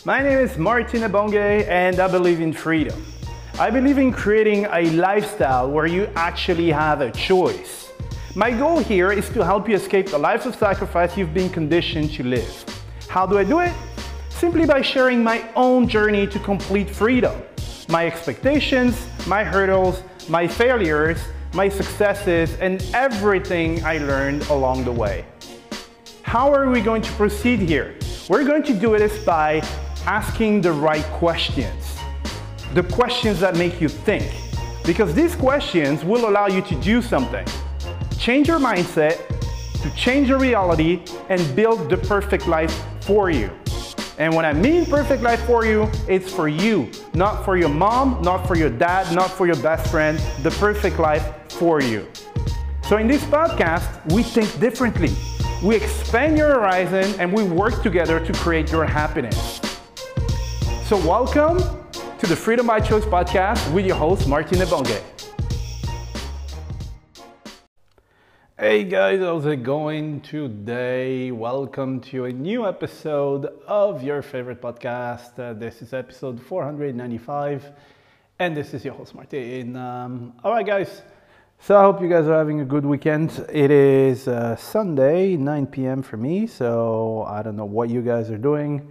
My name is Martin Ebonge and I believe in freedom. I believe in creating a lifestyle where you actually have a choice. My goal here is to help you escape the life of sacrifice you've been conditioned to live. How do I do it? Simply by sharing my own journey to complete freedom. My expectations, my hurdles, my failures, my successes, and everything I learned along the way. How are we going to proceed here? We're going to do it by asking the right questions. The questions that make you think. Because these questions will allow you to do something. Change your mindset, to change your reality, and build the perfect life for you. And when I mean perfect life for you, it's for you, not for your mom, not for your dad, not for your best friend, the perfect life for you. So in this podcast, we think differently. We expand your horizon and we work together to create your happiness. So welcome to the Freedom by Choice podcast with your host, Martin Ebonge. Hey guys, how's it going today? Welcome to a new episode of your favorite podcast. This is episode 495 and this is your host Martin. Alright guys, so I hope you guys are having a good weekend. It is Sunday, 9 p.m. for me, so I don't know what you guys are doing.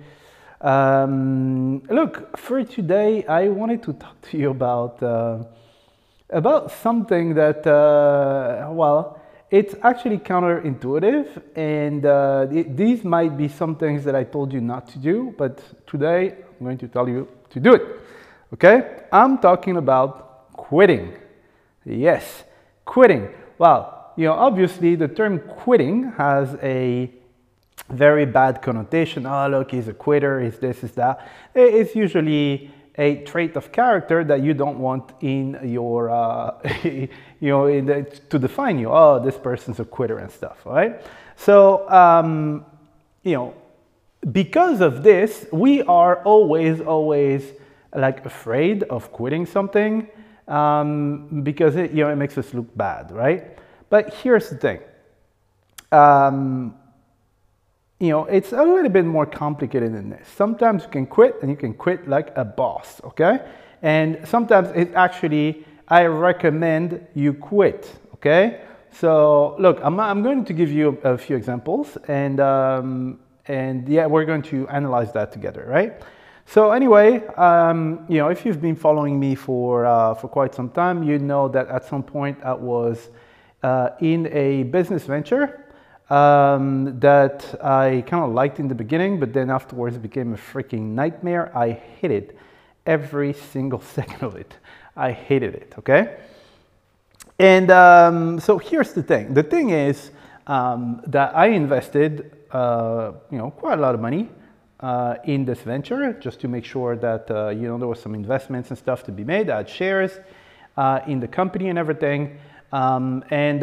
Look, for today I wanted to talk to you about something that, it's actually counterintuitive, and these might be some things that I told you not to do, but today I'm going to tell you to do it, okay? I'm talking about quitting. Yes, quitting. Well, obviously the term quitting has a very bad connotation. Oh, look, he's a quitter, he's this, he's that. It's usually a trait of character that you don't want in your, to define you. Oh, this person's a quitter and stuff, right? So, because of this, we are always like afraid of quitting something because it makes us look bad, right? But here's the thing. It's a little bit more complicated than this. Sometimes you can quit and you can quit like a boss, okay? And sometimes I recommend you quit, okay? So look, I'm going to give you a few examples and yeah, we're going to analyze that together, right? So anyway, if you've been following me for quite some time, you know that at some point I was in a business venture that I kind of liked in the beginning, but then afterwards it became a freaking nightmare. I hated every single second of it. I hated it, okay? And so here's the thing. The thing is that I invested, quite a lot of money in this venture just to make sure that, there was some investments and stuff to be made. I had shares in the company and everything. A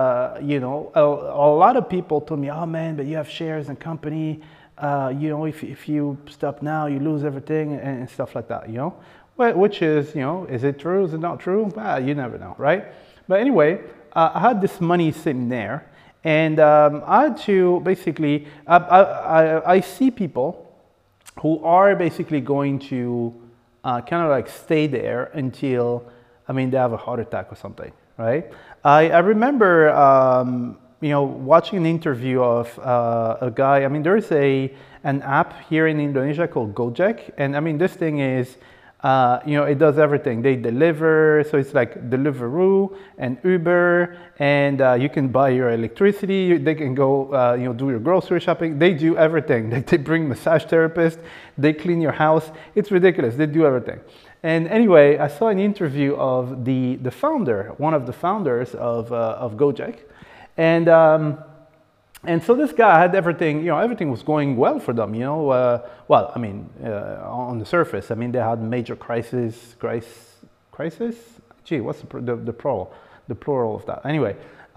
lot of people told me, oh man, but you have shares in company, if you stop now, you lose everything and stuff like that, which is, is it true? Is it not true? You never know, right? But anyway, I had this money sitting there and I had to basically, I see people who are basically going to kind of like stay there until, they have a heart attack or something. Right? I remember, watching an interview of a guy. There's an app here in Indonesia called Gojek, and this thing is, it does everything. They deliver, so it's like Deliveroo and Uber, and you can buy your electricity. They can go, do your grocery shopping. They do everything. They bring massage therapists. They clean your house. It's ridiculous. They do everything. And anyway, I saw an interview of the founder, one of the founders of Gojek, and so this guy had everything, everything was going well for them, on the surface, they had major crisis. Gee, what's the plural of that? Anyway,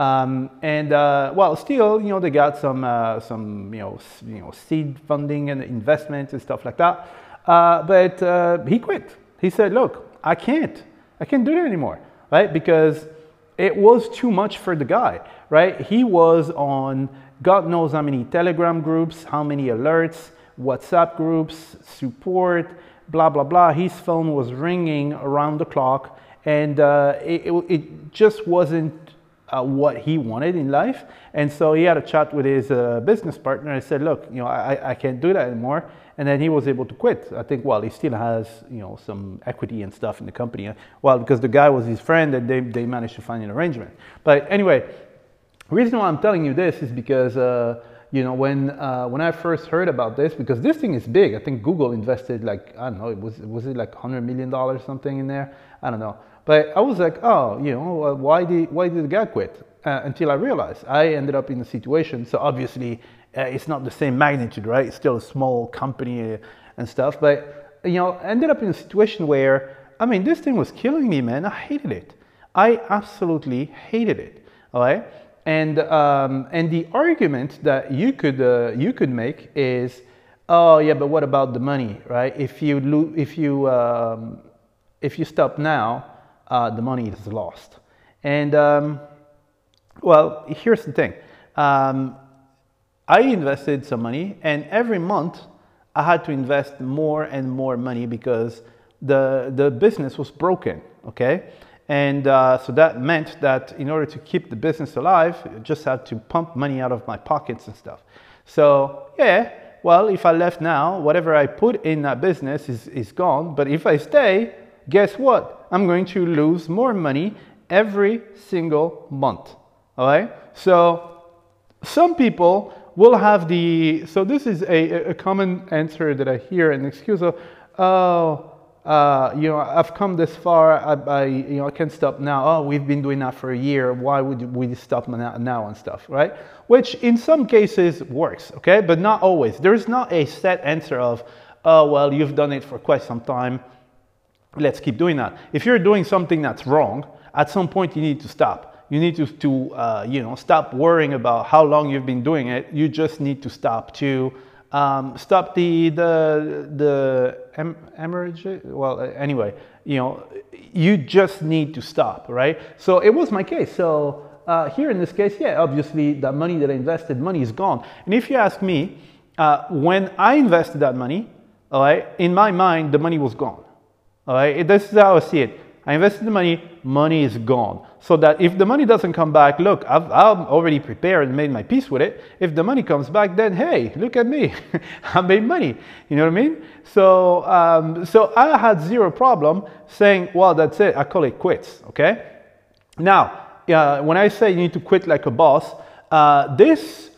still, they got some seed funding and investments and stuff like that, but he quit. He said, look, I can't do it anymore, right? Because it was too much for the guy, right? He was on God knows how many Telegram groups, how many alerts, WhatsApp groups, support, blah, blah, blah. His phone was ringing around the clock, and it just wasn't what he wanted in life. And so he had a chat with his business partner and said, look, I can't do that anymore. And then he was able to quit. I think, well, he still has, some equity and stuff in the company. Well, because the guy was his friend, and they managed to find an arrangement. But anyway, the reason why I'm telling you this is because, when I first heard about this, because this thing is big. I think Google invested like, I don't know, was it like $100 million something in there? I don't know. But I was like, oh, why did the guy quit? Until I realized I ended up in a situation. So obviously, it's not the same magnitude, right? It's still a small company and stuff. But, I ended up in a situation where, this thing was killing me, man. I hated it. I absolutely hated it, all right? And the argument that you could make is, oh, yeah, but what about the money, right? If you stop now, the money is lost. And, well, here's the thing. I invested some money, and every month I had to invest more and more money because the business was broken, okay? And so that meant that in order to keep the business alive, I just had to pump money out of my pockets and stuff. So, yeah, well, if I left now, whatever I put in that business is gone. But if I stay, guess what? I'm going to lose more money every single month, all right? So some people will have so this is a common answer that I hear, an excuse of, oh, I've come this far, I can't stop now. Oh, we've been doing that for a year. Why would we stop now and stuff, right? Which in some cases works, okay? But not always. There's not a set answer of, oh, well, you've done it for quite some time. Let's keep doing that. If you're doing something that's wrong, at some point you need to stop. You need to stop worrying about how long you've been doing it. You just need to stop to stop the hemorrhage. Well, anyway, you just need to stop, right? So it was my case. So here in this case, yeah, obviously the money that I invested, money is gone. And if you ask me, when I invested that money, all right, in my mind, the money was gone. All right, this is how I see it. I invested the money, money is gone. So that if the money doesn't come back, look, I've already prepared and made my peace with it. If the money comes back, then hey, look at me, I made money. You know what I mean? So, so I had zero problem saying, well, that's it. I call it quits. Okay. Now, when I say you need to quit like a boss, this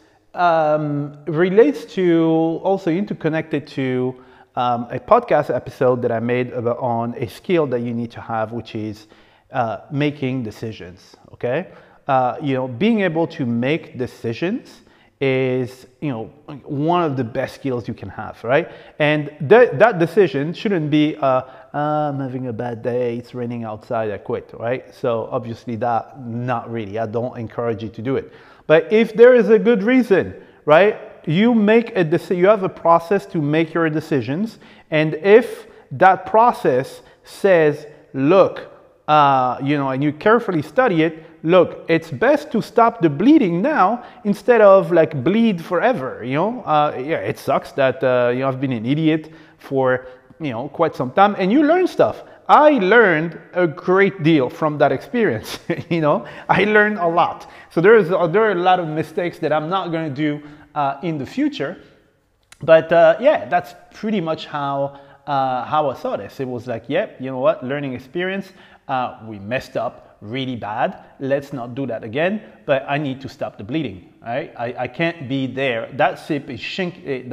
relates to also you need to connect it to a podcast episode that I made on a skill that you need to have, which is making decisions, okay? Being able to make decisions is, one of the best skills you can have, right? And that decision shouldn't be, I'm having a bad day, it's raining outside, I quit, right? So obviously that, not really, I don't encourage you to do it. But if there is a good reason, right? You make a decision, you have a process to make your decisions. And if that process says, look, and you carefully study it, look, it's best to stop the bleeding now instead of like bleed forever, yeah, it sucks that, I've been an idiot for, quite some time, and you learn stuff. I learned a great deal from that experience, I learned a lot. So there are a lot of mistakes that I'm not going to do in the future, but yeah, that's pretty much how I saw this. It was like, yep, you know what, learning experience. We messed up really bad. Let's not do that again. But I need to stop the bleeding. Right? I can't be there. That ship is sinking.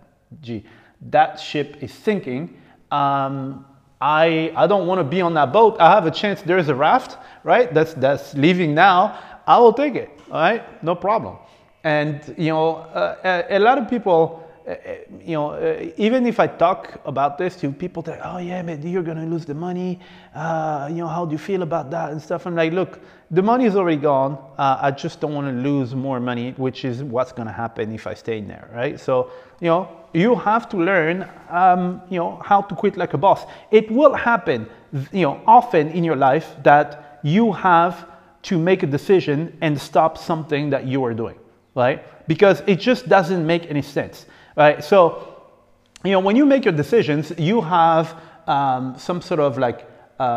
That ship is sinking. I don't want to be on that boat. I have a chance. There's a raft, right? That's leaving now. I will take it. All right, no problem. And a lot of people, even if I talk about this to people, that, oh yeah, but you're gonna lose the money. How do you feel about that and stuff? I'm like, look, the money is already gone. I just don't want to lose more money, which is what's gonna happen if I stay in there, right? So you have to learn, how to quit like a boss. It will happen, often in your life that you have to make a decision and stop something that you are doing. Right? Because it just doesn't make any sense, right? So when you make your decisions, you have some sort of like,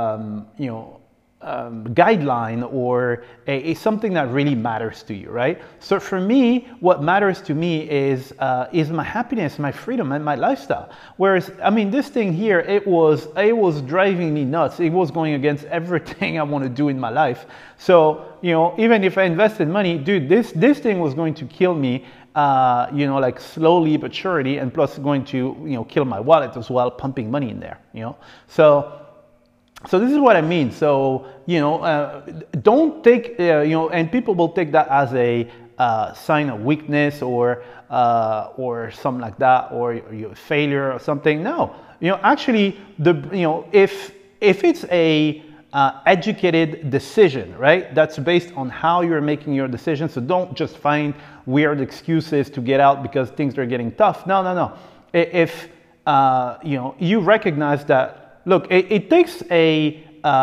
guideline or something that really matters to you, right? So for me, what matters to me is my happiness, my freedom, and my lifestyle. Whereas, I mean, this thing here, it was driving me nuts. It was going against everything I want to do in my life. So, even if I invested money, dude, this thing was going to kill me, like slowly but surely, and plus going to, kill my wallet as well, pumping money in there, So this is what I mean. So, don't take, and people will take that as a sign of weakness or something like that, or your failure or something. No, actually, if it's a educated decision, right? That's based on how you're making your decision. So don't just find weird excuses to get out because things are getting tough. No. If you recognize that. Look, it takes a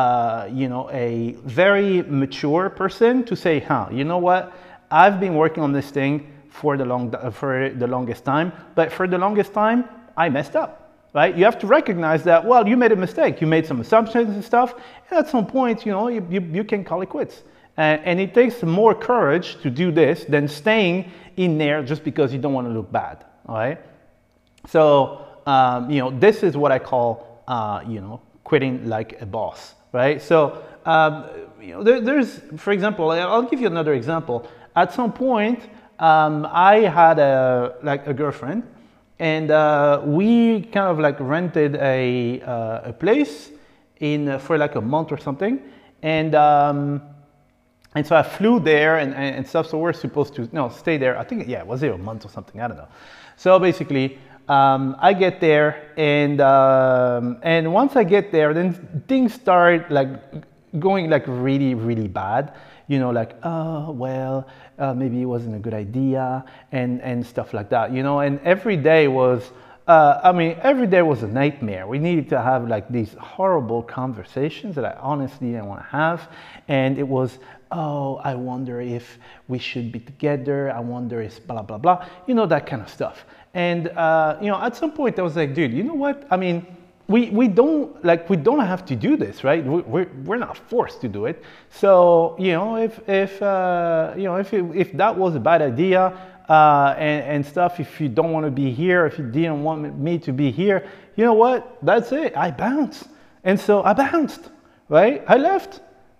very mature person to say, you know what? I've been working on this thing for the longest time, but for the longest time, I messed up, right? You have to recognize that, well, you made a mistake. You made some assumptions and stuff, and at some point, you can call it quits. And it takes more courage to do this than staying in there just because you don't want to look bad, all right? So, this is what I call quitting like a boss, right? So, there's, for example, I'll give you another example. At some point, I had a girlfriend, and we kind of like rented a place for like a month or something, and so I flew there and stuff. So we're supposed to stay there. I think was it a month or something? I don't know. So basically. I get there, and once I get there, then things start like going like really, really bad. Like, oh well, maybe it wasn't a good idea, and stuff like that. And every day was, every day was a nightmare. We needed to have like these horrible conversations that I honestly didn't want to have, and it was, oh, I wonder if we should be together. I wonder if blah blah blah. That kind of stuff. And at some point I was like, dude, you know what? I mean, we don't have to do this, right? We're not forced to do it. So if that was a bad idea and stuff, if you don't want to be here, if you didn't want me to be here, you know what? That's it. I bounced, and so I bounced, right? I left,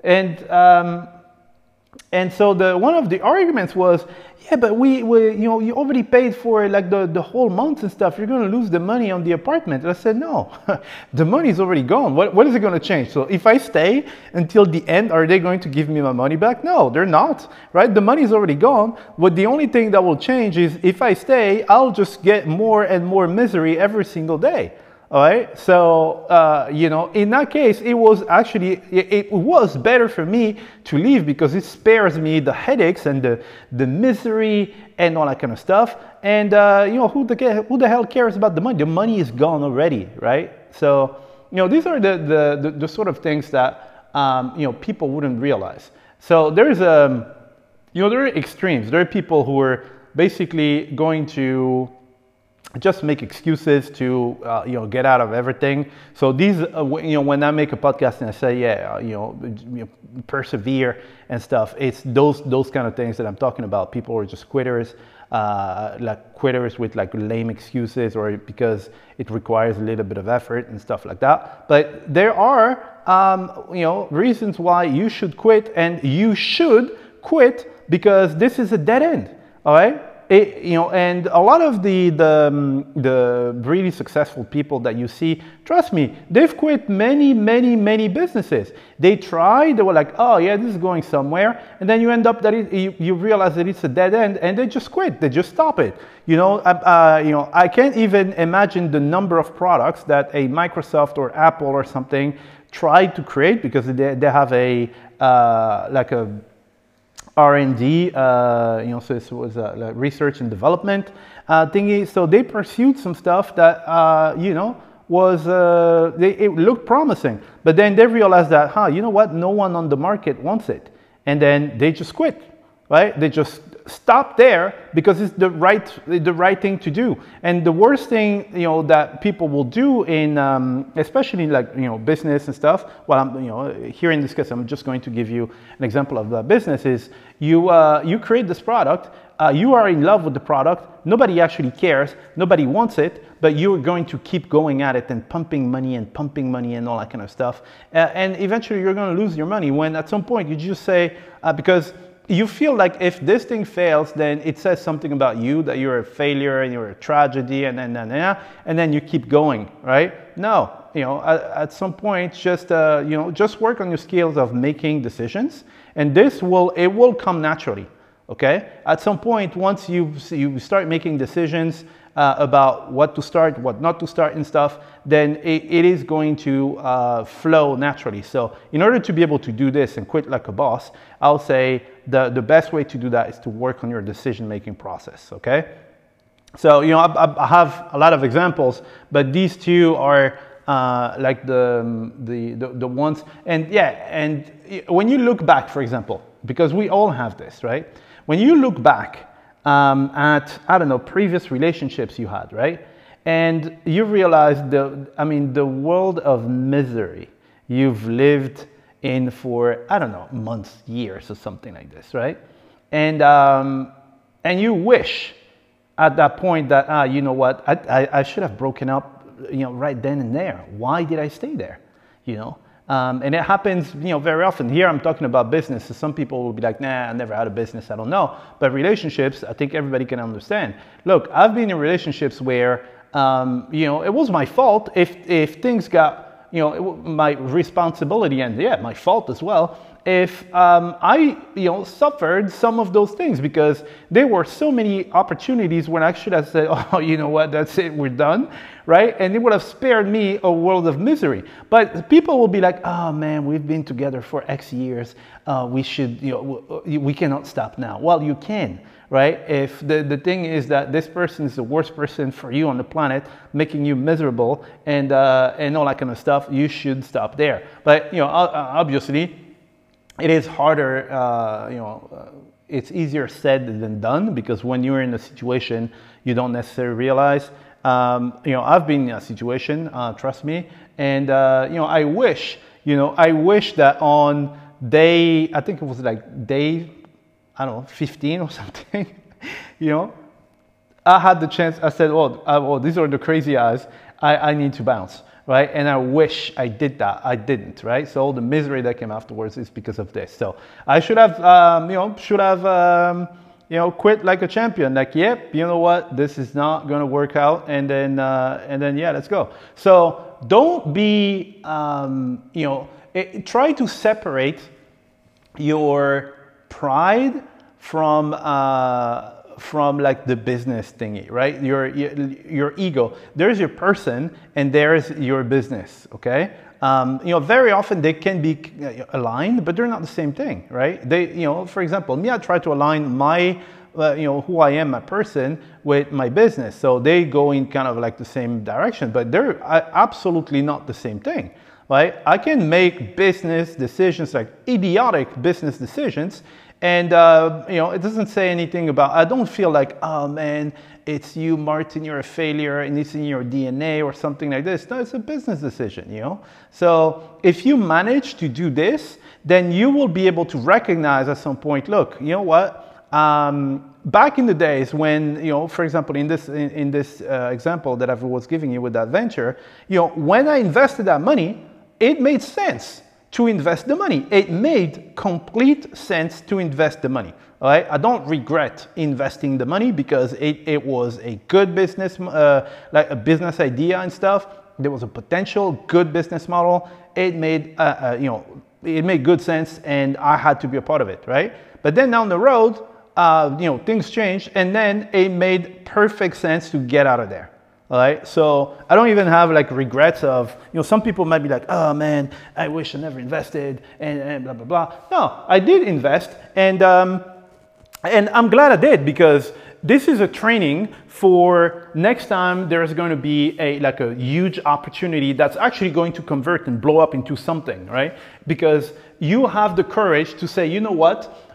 and so one of the arguments was, yeah, but you already paid for like the whole month and stuff. You're going to lose the money on the apartment. And I said, no, the money is already gone. What is it going to change? So if I stay until the end, are they going to give me my money back? No, they're not, right? The money is already gone. But the only thing that will change is if I stay, I'll just get more and more misery every single day. All right, so in that case, it was better for me to leave because it spares me the headaches and the misery and all that kind of stuff. And who the hell cares about the money? The money is gone already, right? So these are the sort of things that people wouldn't realize. So there's there are extremes. There are people who are basically going to just make excuses to get out of everything. So these when I make a podcast and I say persevere and stuff, it's those kind of things that I'm talking about. People are just quitters, with like lame excuses, or because it requires a little bit of effort and stuff like that. But there are reasons why you should quit, and you should quit because this is a dead end. All right. And a lot of the really successful people that you see, trust me, they've quit many businesses. They were like, oh yeah, this is going somewhere, and then you end up that you realize that it's a dead end, and they just quit. They just stop it. I can't even imagine the number of products that a Microsoft or Apple or something tried to create because they have a R&D, so this was a research and development thingy. So they pursued some stuff that, it looked promising. But then they realized that, you know what, no one on the market wants it. And then they just quit, right? They just stop there because it's the right thing to do. And the worst thing, that people will do in, especially like, business and stuff. Well, I'm, here in this case, I'm just going to give you an example of the business is you create this product, you are in love with the product, nobody actually cares, nobody wants it, but you're going to keep going at it and pumping money and all that kind of stuff. And eventually you're going to lose your money when at some point you just say, because you feel like if this thing fails, then it says something about you, that you're a failure and you're a tragedy, and then you keep going, right? No, at some point, just work on your skills of making decisions, and it will come naturally. Okay, at some point, once you start making decisions about what to start, what not to start and stuff, then it is going to flow naturally. So in order to be able to do this and quit like a boss, I'll say the best way to do that is to work on your decision-making process, okay? So, I have a lot of examples, but these two are like the ones, and when you look back, for example, because we all have this, right? When you look back at, I don't know, previous relationships you had, right? And you realize the world of misery you've lived in for, I don't know, months, years or something like this, right? And you wish at that point that, you know what, I should have broken up, right then and there. Why did I stay there? And it happens, very often. Here I'm talking about business. So some people will be like, nah, I never had a business, I don't know. But relationships, I think everybody can understand. Look, I've been in relationships where, it was my fault if things got, my responsibility, and my fault as well, if I suffered some of those things, because there were so many opportunities when I should have said, oh, you know what, that's it, we're done, right? And it would have spared me a world of misery. But people will be like, oh man, we've been together for X years, we should, we cannot stop now. Well, you can, right? If the thing is that this person is the worst person for you on the planet, making you miserable and all that kind of stuff, you should stop there. But obviously, it is harder, it's easier said than done, because when you're in a situation you don't necessarily realize. I've been in a situation, trust me, and I wish that on day, I think it was like day, I don't know, 15 or something, I had the chance, I said, oh, these are the crazy eyes, I need to bounce. Right? And I wish I did that. I didn't, right? So all the misery that came afterwards is because of this. So I should have, quit like a champion. Like, yep, you know what? This is not going to work out. And then, let's go. So don't be, try to separate your pride from like the business thingy, right? Your ego. There's your person and there's your business, okay? Very often they can be aligned, but they're not the same thing, right? For example, me, I try to align my, who I am, my person, with my business. So they go in kind of like the same direction, but they're absolutely not the same thing, right? I can make business decisions, like idiotic business decisions, and, it doesn't say anything about, I don't feel like, oh man, it's you, Martin, you're a failure and it's in your DNA or something like this. No, it's a business decision, So if you manage to do this, then you will be able to recognize at some point, look, you know what? Back in the days when, for example, in this example that I was giving you with that venture, when I invested that money, it made sense to invest the money. It made complete sense to invest the money. All right? I don't regret investing the money because it was a good business, like a business idea and stuff. There was a potential good business model. It made, it made good sense, and I had to be a part of it, right? But then down the road, things changed, and then it made perfect sense to get out of there. All right, so I don't even have like regrets of, some people might be like, oh man, I wish I never invested and blah, blah, blah. No, I did invest, and I'm glad I did, because this is a training for next time there's going to be a huge opportunity that's actually going to convert and blow up into something, right? Because you have the courage to say, you know what?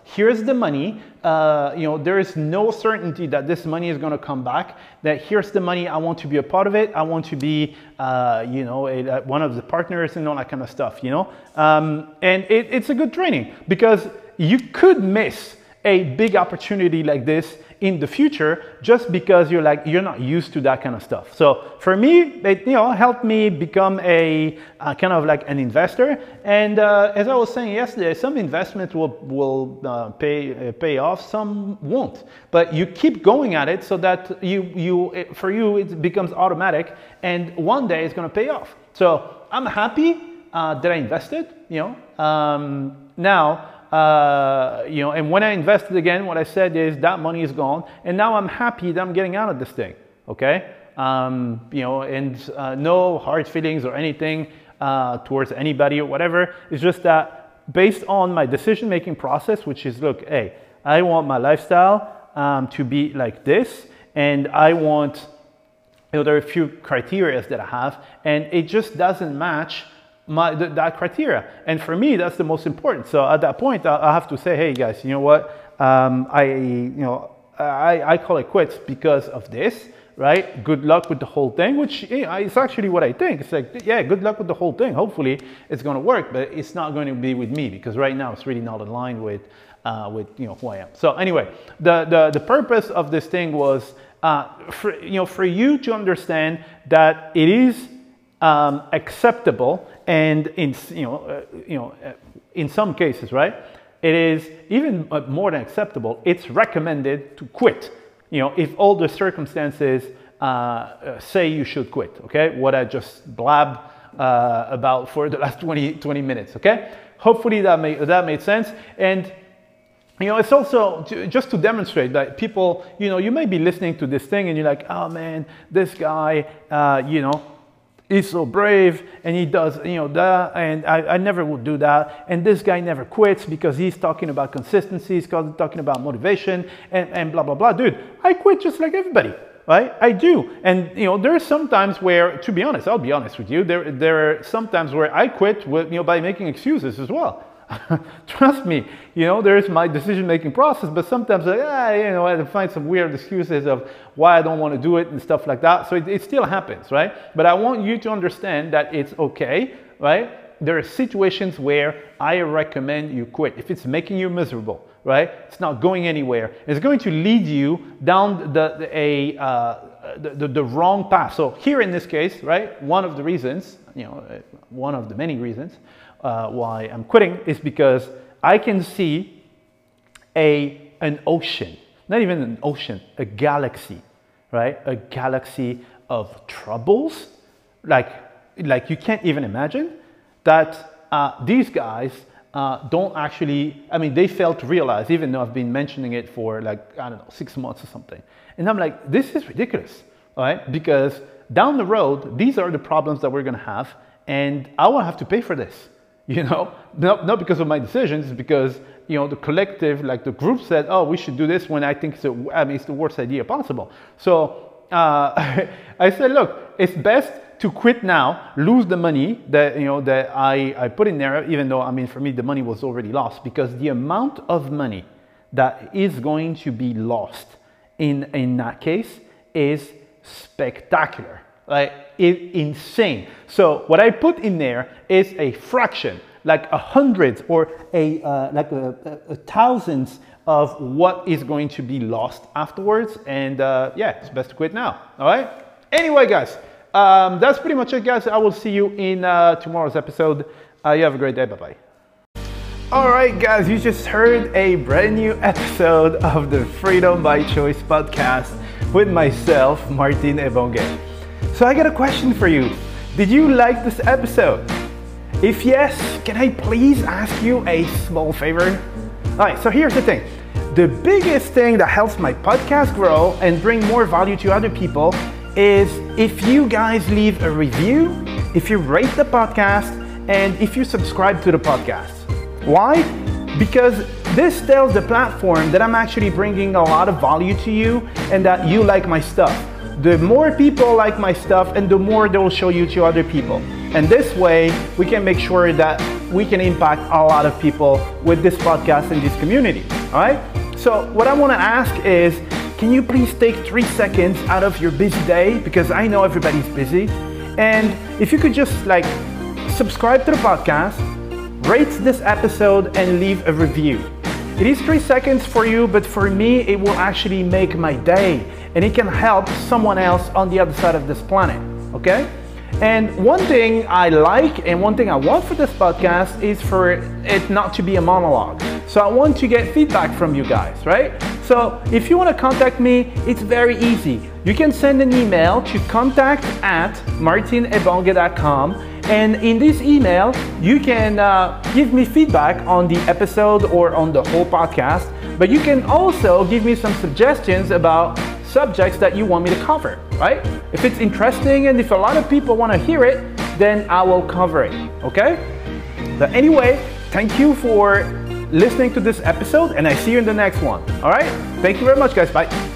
here's the money. There is no certainty that this money is going to come back. That here's the money. I want to be a part of it. I want to be, one of the partners and all that kind of stuff. And it's a good training because you could miss a big opportunity like this in the future just because you're not used to that kind of stuff. So for me, it helped me become a kind of like an investor. And as I was saying yesterday, some investments will pay off, some won't. But you keep going at it so that for you it becomes automatic, and one day it's going to pay off. So I'm happy that I invested. And when I invested again, what I said is that money is gone, and now I'm happy that I'm getting out of this thing, okay? No hard feelings or anything towards anybody or whatever. It's just that based on my decision-making process, which is, look, hey, I want my lifestyle to be like this, and I want, there are a few criteria that I have, and it just doesn't match that criteria. And for me, that's the most important. So at that point, I have to say, hey guys, you know what? I call it quits because of this, right? Good luck with the whole thing, which is actually what I think. It's like, yeah, good luck with the whole thing. Hopefully it's going to work, but it's not going to be with me because right now it's really not aligned with who I am. So anyway, the purpose of this thing was for you to understand that it is acceptable. And in some cases, right, it is even more than acceptable. It's recommended to quit, if all the circumstances say you should quit, okay? What I just blabbed about for the last 20 minutes, okay? Hopefully that made sense. And it's also just to demonstrate that people, you may be listening to this thing and you're like, oh man, this guy, he's so brave and he does, that, and I never would do that. And this guy never quits because he's talking about consistency, he's talking about motivation and blah, blah, blah. Dude, I quit just like everybody, right? I do. And, there are some times where, to be honest, I'll be honest with you, there are some times where I quit with, by making excuses as well. Trust me, there's my decision-making process, but sometimes I find some weird excuses of why I don't want to do it and stuff like that. So it still happens, right? But I want you to understand that it's okay, right? There are situations where I recommend you quit. If it's making you miserable, right? It's not going anywhere. It's going to lead you down the wrong path. So here in this case, right? One of the reasons, one of the many reasons why I'm quitting is because I can see an ocean, not even an ocean, a galaxy, right? A galaxy of troubles, like you can't even imagine that these guys don't actually, they fail to realize, even though I've been mentioning it for 6 months or something. And I'm like, this is ridiculous, all right? Because down the road, these are the problems that we're gonna have, and I will have to pay for this. Not because of my decisions, it's because, the collective, the group said, oh, we should do this when I think it's the worst idea possible. So I said, look, it's best to quit now, lose the money that, that I put in there, even though, for me, the money was already lost, because the amount of money that is going to be lost in that case is spectacular. Insane. So what I put in there is a fraction, like a hundredth or a thousandth of what is going to be lost afterwards. And it's best to quit now. All right. Anyway, guys, that's pretty much it, guys. I will see you in tomorrow's episode. You have a great day. Bye-bye. All right, guys, you just heard a brand new episode of the Freedom by Choice podcast with myself, Martin Ebonge. So I got a question for you. Did you like this episode? If yes, can I please ask you a small favor? All right, so here's the thing. The biggest thing that helps my podcast grow and bring more value to other people is if you guys leave a review, if you rate the podcast, and if you subscribe to the podcast. Why? Because this tells the platform that I'm actually bringing a lot of value to you and that you like my stuff. The more people like my stuff, and the more they will show you to other people. And this way, we can make sure that we can impact a lot of people with this podcast and this community. all right? So what I want to ask is, can you please take 3 seconds out of your busy day, because I know everybody's busy, and if you could just like subscribe to the podcast, rate this episode, and leave a review. It is 3 seconds for you, but for me, it will actually make my day, and it can help someone else on the other side of this planet, okay? And one thing I like and one thing I want for this podcast is for it not to be a monologue. So I want to get feedback from you guys, right? So if you want to contact me, it's very easy. You can send an email to contact@martinebonga.com, and in this email, you can give me feedback on the episode or on the whole podcast, but you can also give me some suggestions about subjects that you want me to cover, right? If it's interesting and if a lot of people want to hear it, then I will cover it, okay? But anyway, thank you for listening to this episode, and I see you in the next one, all right? Thank you very much, guys. Bye.